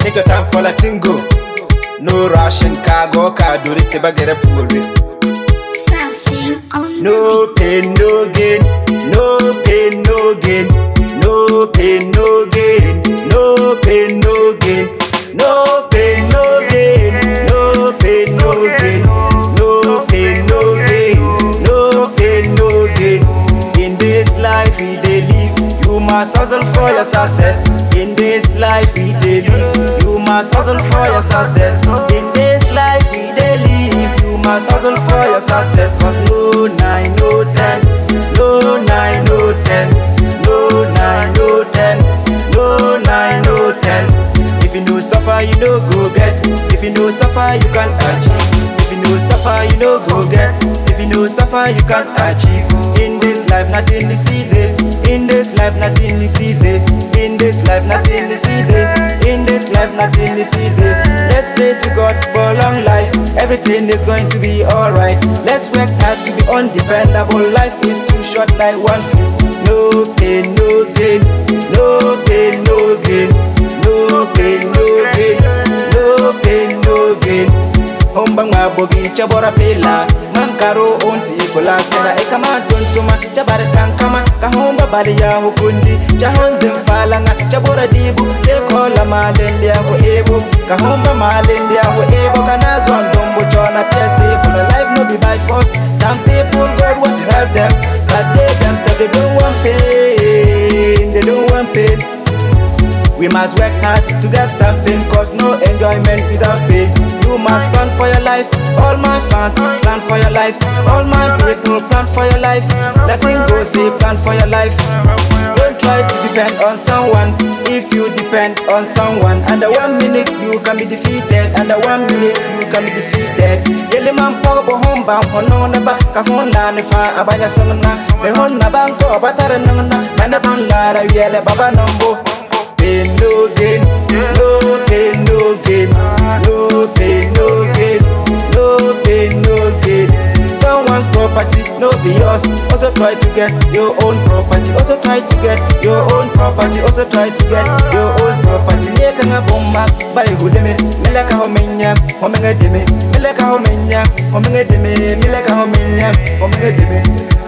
Take your time for letting go. No rushing cargo, car do it to bagger puri. No pain, no gain. No pain, no gain. No pain, no gain. No pain, no gain. No pain, no gain. No pain, no gain. No pain, no gain. No pain, no gain. In this life we dey live, you must hustle for your success. In this life we dey live, you must hustle for your success. In this life we dey live, you must hustle for your success. Cause no 9, no 10, no 9, no 10, no 9, no 10, no 9, no 10. If you no suffer, you no go get. If you no suffer, you can't achieve. If you no suffer, you no go get. If you no suffer, you can't achieve. In this life, nothing is easy. In this life, nothing is easy. In this life, nothing is easy. In this life, nothing is easy. Let's pray to God for long life. Everything is going to be alright. Let's work hard to be undependable. Life is too short like 1 feet. No pain, no gain. No pain, no gain. No pain, no gain. No pain, no gain. Hombang mabogi chabora pela mankaro onti kolas kena ekama tontuma chabara tankama kahomba bali ya hukundi jahonze mfalanga chabora dibu sekola malendi ya ebo kahomba malendi ya ebo kanazo ndombo chona tese but life no be by force. Some people God want to help them but they themselves they don't want pain. They don't want pain. We must work hard to get something, cause no enjoyment without pain. You must plan for your life. All my fans, plan for your life. All my people, plan for your life. Letting go, say plan for your life. Don't try to depend on someone. If you depend on someone, under 1 minute you can be defeated. Under 1 minute you can be defeated. Yele man pogo homba hono na ba kafona ne fa abaya sangna. Le honna banko abatara nangna. Mane ban lara yele baba nambo. Pain, no gain, no pain, no gain, no pain, no gain, no pain, no gain. Someone's property, no be yours. Also try to get your own property. Also try to get your own property. Also try to get your own property. Neka nga bomba, bali hudeme. Meleka homenya, homenga deme. Meleka homenya, homenga deme. Meleka homenya, homenga deme.